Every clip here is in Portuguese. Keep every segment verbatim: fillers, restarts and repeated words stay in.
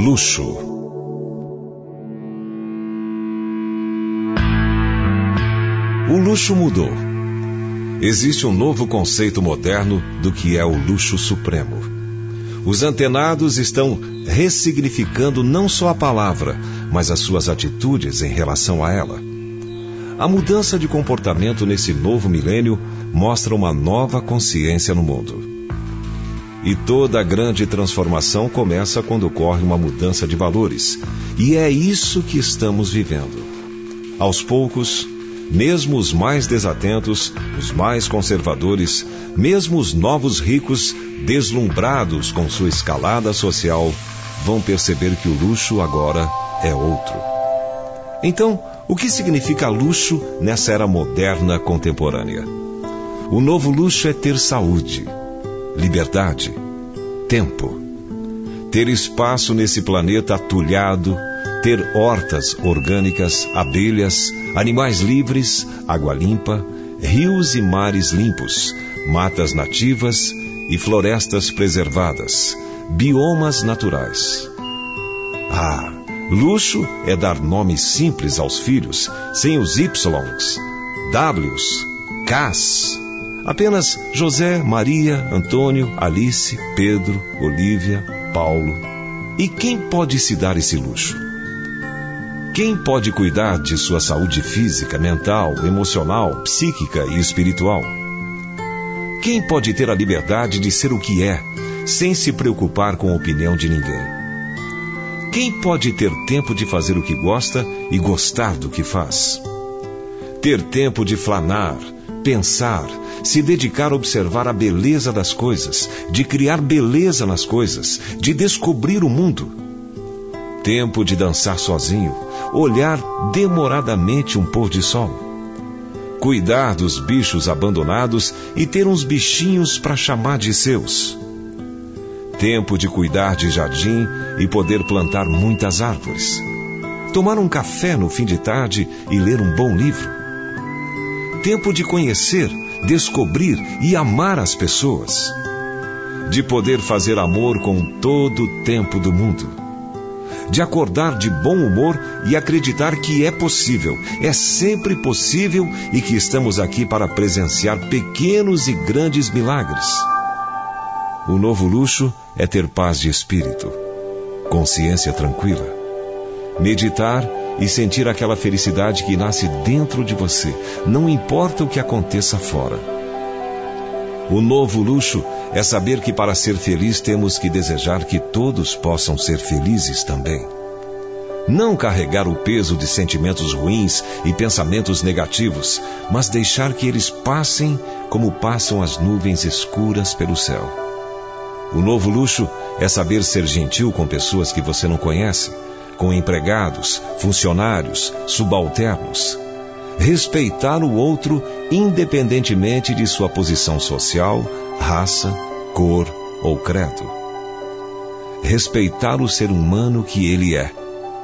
Luxo. O luxo mudou. Existe um novo conceito moderno do que é o luxo supremo. Os antenados estão ressignificando não só a palavra, mas as suas atitudes em relação a ela. A mudança de comportamento nesse novo milênio mostra uma nova consciência no mundo. E toda a grande transformação começa quando ocorre uma mudança de valores. E é isso que estamos vivendo. Aos poucos, mesmo os mais desatentos, os mais conservadores, mesmo os novos ricos, deslumbrados com sua escalada social, vão perceber que o luxo agora é outro. Então, o que significa luxo nessa era moderna contemporânea? O novo luxo é ter saúde, liberdade, tempo. Ter espaço nesse planeta atulhado, ter hortas orgânicas, abelhas, animais livres, água limpa, rios e mares limpos, matas nativas e florestas preservadas, biomas naturais. Ah, luxo é dar nomes simples aos filhos, sem os Ys, Ws, Ks. Apenas José, Maria, Antônio, Alice, Pedro, Olívia, Paulo. E quem pode se dar esse luxo? Quem pode cuidar de sua saúde física, mental, emocional, psíquica e espiritual? Quem pode ter a liberdade de ser o que é, sem se preocupar com a opinião de ninguém? Quem pode ter tempo de fazer o que gosta e gostar do que faz? Ter tempo de flanar, pensar, se dedicar a observar a beleza das coisas, de criar beleza nas coisas, de descobrir o mundo. Tempo de dançar sozinho, olhar demoradamente um pôr de sol. Cuidar dos bichos abandonados e ter uns bichinhos para chamar de seus. Tempo de cuidar de jardim e poder plantar muitas árvores. Tomar um café no fim de tarde e ler um bom livro. Tempo de conhecer, descobrir e amar as pessoas. De poder fazer amor com todo o tempo do mundo. De acordar de bom humor e acreditar que é possível, é sempre possível e que estamos aqui para presenciar pequenos e grandes milagres. O novo luxo é ter paz de espírito, consciência tranquila, meditar e sentir aquela felicidade que nasce dentro de você, não importa o que aconteça fora. O novo luxo é saber que para ser feliz temos que desejar que todos possam ser felizes também. Não carregar o peso de sentimentos ruins e pensamentos negativos, mas deixar que eles passem como passam as nuvens escuras pelo céu. O novo luxo é saber ser gentil com pessoas que você não conhece, com empregados, funcionários, subalternos. Respeitar o outro independentemente de sua posição social, raça, cor ou credo. Respeitar o ser humano que ele é.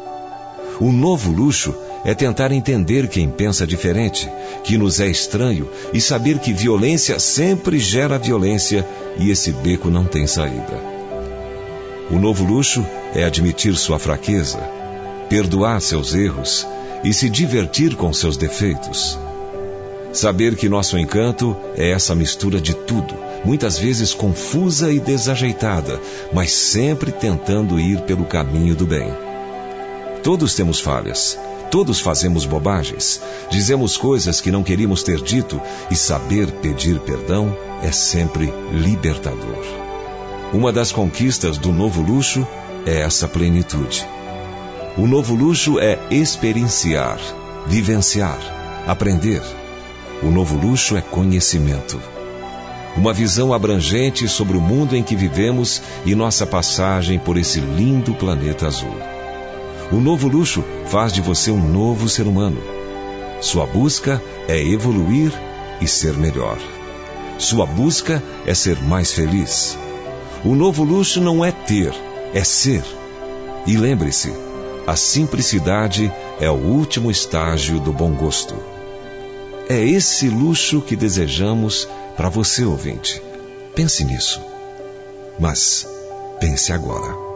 O novo luxo é tentar entender quem pensa diferente, que nos é estranho e saber que violência sempre gera violência e esse beco não tem saída. O novo luxo é admitir sua fraqueza, perdoar seus erros e se divertir com seus defeitos. Saber que nosso encanto é essa mistura de tudo, muitas vezes confusa e desajeitada, mas sempre tentando ir pelo caminho do bem. Todos temos falhas, todos fazemos bobagens, dizemos coisas que não queríamos ter dito e saber pedir perdão é sempre libertador. Uma das conquistas do novo luxo é essa plenitude. O novo luxo é experienciar, vivenciar, aprender. O novo luxo é conhecimento. Uma visão abrangente sobre o mundo em que vivemos e nossa passagem por esse lindo planeta azul. O novo luxo faz de você um novo ser humano. Sua busca é evoluir e ser melhor. Sua busca é ser mais feliz. O novo luxo não é ter, é ser. E lembre-se, a simplicidade é o último estágio do bom gosto. É esse luxo que desejamos para você, ouvinte. Pense nisso. Mas pense agora.